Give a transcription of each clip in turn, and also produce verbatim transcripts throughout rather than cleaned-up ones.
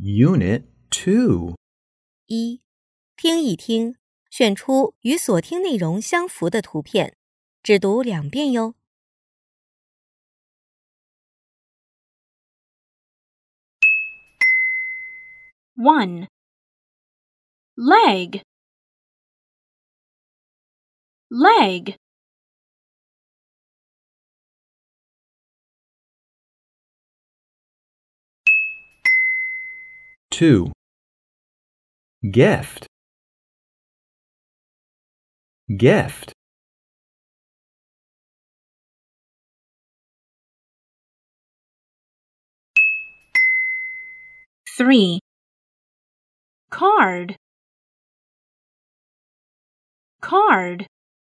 Unit two. 一、听一听，选出与所听内容相符的图片，只读两遍哟。 one. Leg. Leg. Two. Gift. Gift. Three. Card. Card.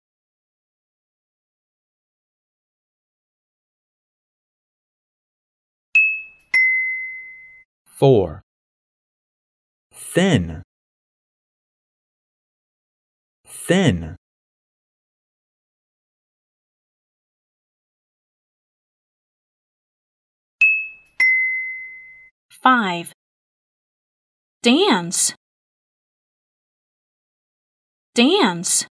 Four. Thin. Thin. Five. Dance. Dance.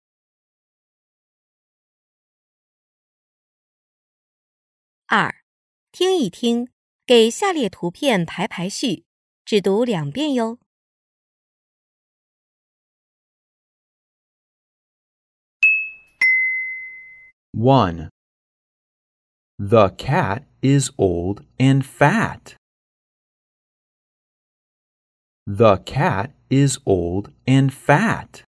二、听一听，给下列图片排排序，只读两遍哟。 One. The cat is old and fat. The cat is old and fat.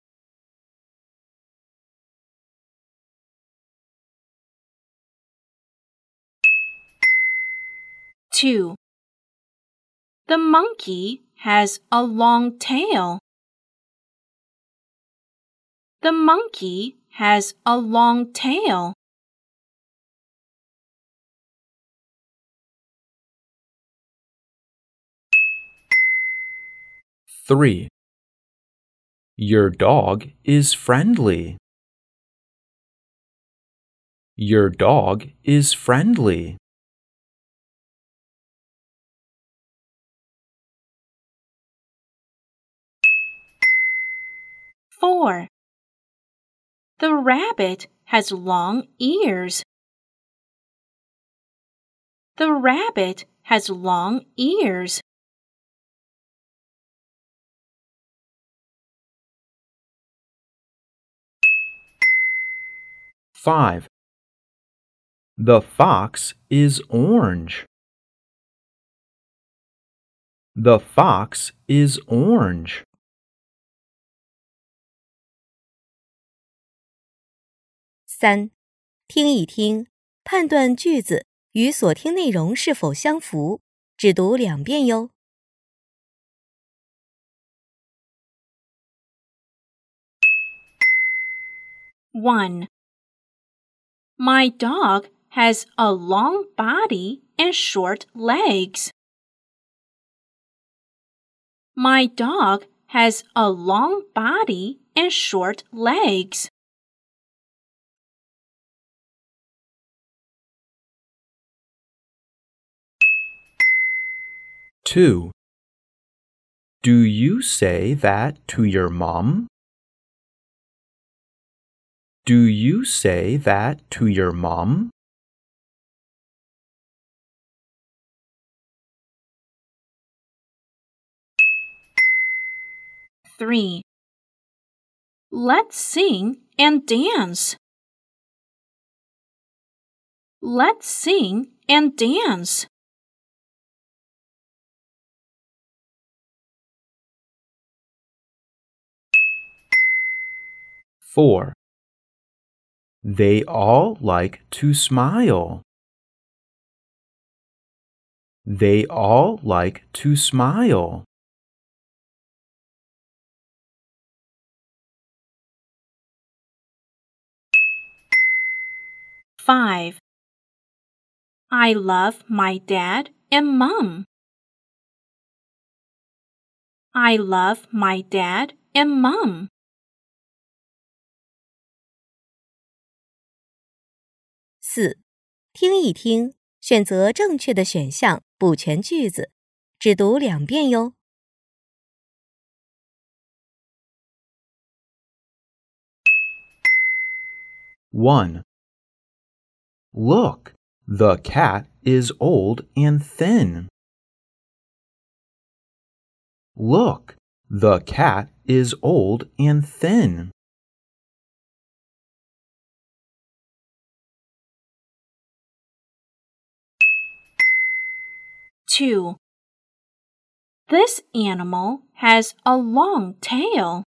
Two. The monkey has a long tail. The monkey has a long tail. Three. Your dog is friendly. Your dog is friendly. Four. The rabbit has long ears. The rabbit has long ears. Five. The fox is orange. The fox is orange. 三、听一听，判断句子与所听内容是否相符，只读两遍哟。 One. My dog has a long body and short legs. My dog has a long body and short legs. Two. Do you say that to your mom? Do you say that to your mom? Three. Let's sing and dance. Let's sing and dance. Four. They all like to smile. They all like to smile. Five. I love my dad and mom. I love my dad and mom. 四、听一听，选择正确的选项，补全句子，只读两遍哟。 one. Look, the cat is old and thin. Look, the cat is old and thin. two. This animal has a long tail.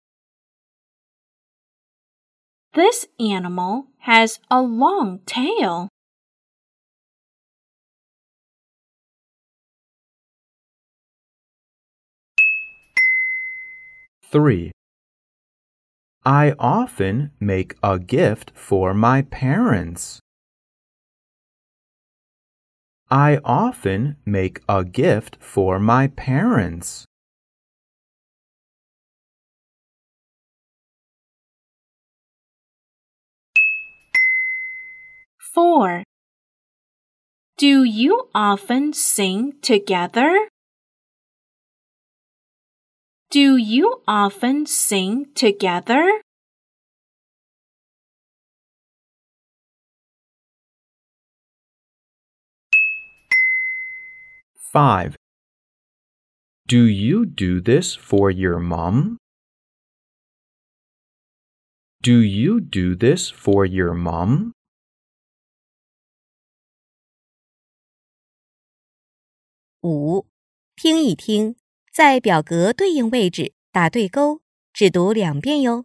This animal has a long tail. three. I often make a gift for my parents. I often make a gift for my parents. four. Do you often sing together? Do you often sing together? five. Do you do this for your mom? Do you do this for your mom? 五，听一听，在表格对应位置打对勾，只读两遍哟。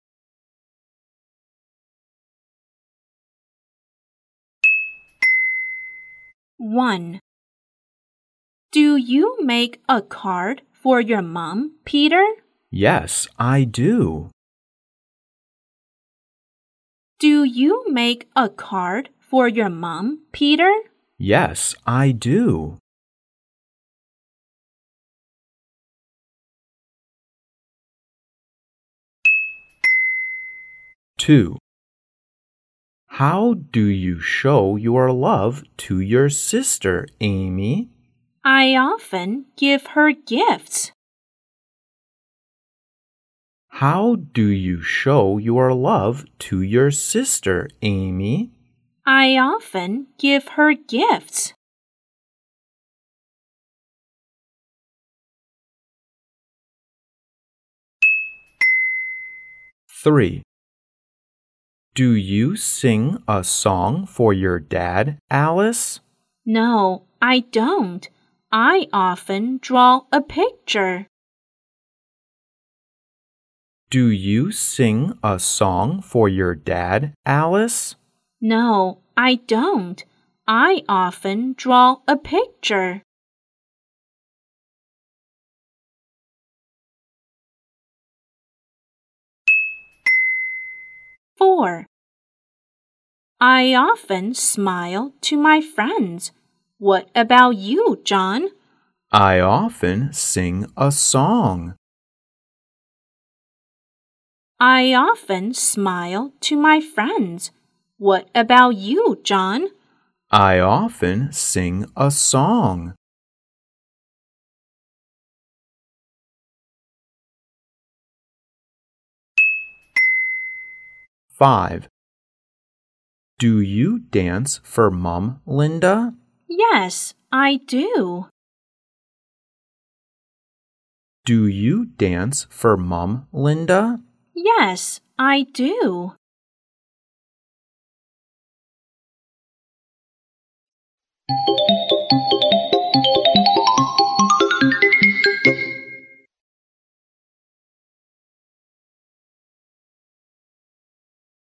one. Do you make a card for your mom, Peter? Yes, I do. Do you make a card for your mom, Peter? Yes, I do. two. How do you show your love to your sister, Amy? I often give her gifts. How do you show your love to your sister, Amy? I often give her gifts. three. Do you sing a song for your dad, Alice? No, I don't. I often draw a picture. Do you sing a song for your dad, Alice? No, I don't. I often draw a picture. four. I often smile to my friends. What about you, John? I often sing a song. I often smile to my friends. What about you, John? I often sing a song. five. Do you dance for Mom, Linda? Yes, I do. Do you dance for Mom, Linda? Yes, I do.